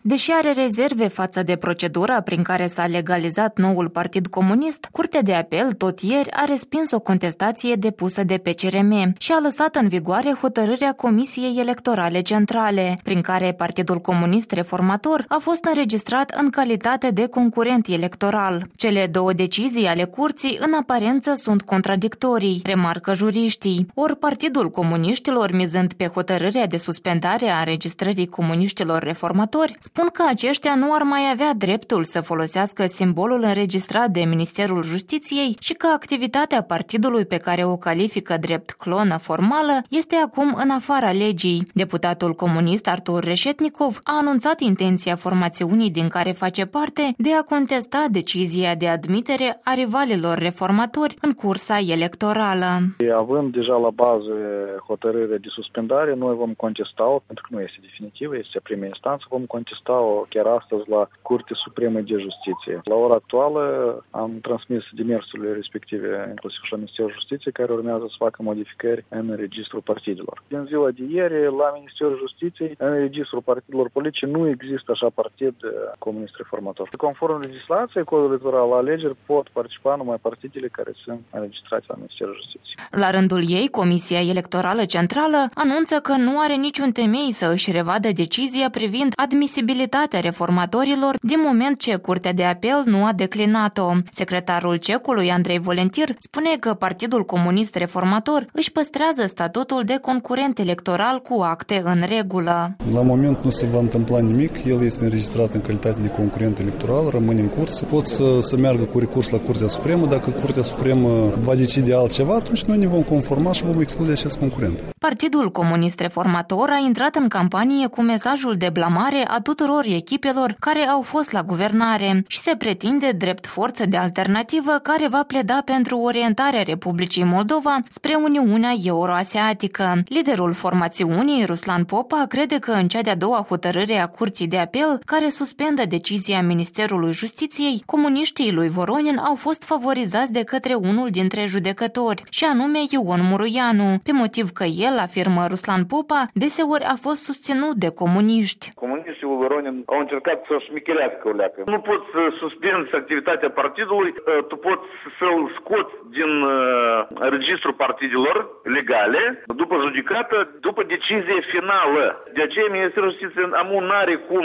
Deși are rezerve față de procedura prin care s-a legalizat noul Partid Comunist, Curtea de Apel tot ieri a respins o contestație depusă de PCRM și a lăsat în vigoare hotărârea Comisiei Electorale Centrale, prin care Partidul Comunist Reformator a fost înregistrat în calitate de concurent electoral. Cele două decizii ale curții în aparență sunt contradictorii, remarcă juriștii. Ori Partidul Comuniștilor, mizând pe hotărârea de suspendare a înregistrării comuniștilor reformatori, spun că aceștia nu ar mai avea dreptul să folosească simbolul înregistrat de Ministerul Justiției și că activitatea partidului pe care o califică drept clonă formală este acum în afara legii. Deputatul comunist Artur Reșetnikov a anunțat intenția formațiunii din care face parte de a contesta decizia de admitere a rivalilor reformatori în cursa electorală. Având deja la bază hotărârea de suspendare, noi vom contesta-o, pentru că nu este definitivă, este prima instanță, vom contesta-o chiar astăzi la Curtea Supremă de Justiție. La ora actuală am transmis demersurile respective, inclusiv și la Ministerul Justiției, care urmează să facă modificări în registrul partidelor. Din ziua de ieri, la Ministerul Justiției, în registrul partidelor politice, nu există așa partid comunist reformator. Conform legislației, codul electoral, la alegeri pot participa numai partidele care sunt înregistrate la Ministerul Justiției. La rândul ei, Comisia Electorală Centrală anunță că nu are niciun temei să își revadă decizia privind admisibilitatea reformatorilor din moment ce Curtea de Apel nu a declinat-o. Secretarul CEC-ului, Andrei Volentir, spune că Partidul Comunist Reformator își păstrează statutul de concurent electoral cu acte în regulă. La moment nu se va întâmpla nimic, el este înregistrat în calitate de concurent electoral, rămâne în curs. Pot să meargă cu recurs la Curtea Supremă, dacă Curtea Supremă va decide altceva, atunci noi ne vom conforma și vom exclude acest concurent. Partidul Comunist Reformator a intrat în campanie cu mesajul de blamare a tuturor echipelor care au fost la guvernare și se pretinde drept forță de alternativă care va pleda pentru orientarea Republicii Moldova spre Uniunea Euroasiatică. Liderul formațiunii, Ruslan Popa, crede că în cea de-a doua hotărâre a Curții de Apel, care suspendă decizia Ministerului Justiției, comuniștii lui Voronin au fost favorizați de către unul dintre judecători, și anume Ion Muruianu, pe motiv că el, afirmă Ruslan Popa, deseori a fost susținut de comuniști. Comuniștii lui Voronin au încercat să șmicherească o leacă. Nu poți să suspenzi activitatea partidului, tu poți să-l scoți din registrul partidelor legale, după judecată, după decizie finală. De aceea Ministerul Justiției nu are cum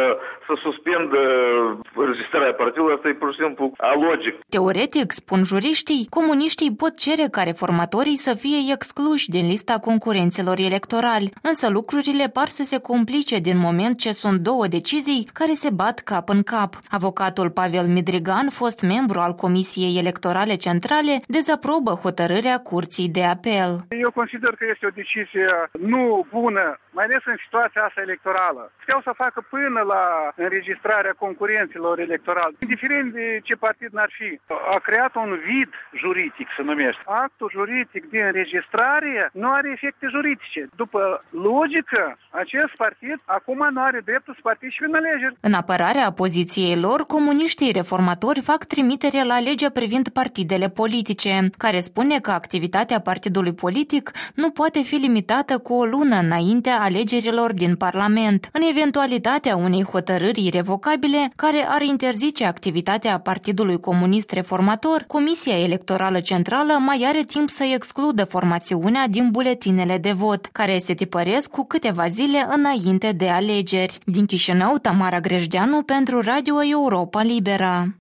să suspendă registrarea partidului, asta e pur și simplu alogic. Teoretic, spun juriștii, comuniștii pot cere ca reformatorii să fie excluși din lista concurenților electorali, însă lucrurile par să se complice din moment ce sunt două decizii care se bat cap în cap. Avocatul Pavel Midrigan, fost membru al Comisiei Electorale Centrale, dezaprobă hotărârea Curții de Apel. Eu consider că este o decizie nu bună, mai ales în situația asta electorală. Puteau să facă până la înregistrarea concurenților electorali, indiferent de ce partid n-ar fi. A creat un vid juridic, se numește. Actul juridic de înregistrare nu are efecte juridice. După logică, acest partid acum nu are dreptul să participe în alegeri. În apărarea poziției lor, comuniștii reformatori fac trimitere la legea privind partidele politice, care spune că activitatea partidului politic nu poate fi limitată cu o lună înaintea alegerilor din Parlament. În eventualitatea unei hotărâri irevocabile care ar interzice activitatea Partidului Comunist Reformator, Comisia Electorală Centrală mai are timp să excludă formațiunea din buletinele de vot, care se tipăresc cu câteva zile înainte de alegeri. Din Chișinău, Tamara Grejdeanu pentru Radio Europa Liberă.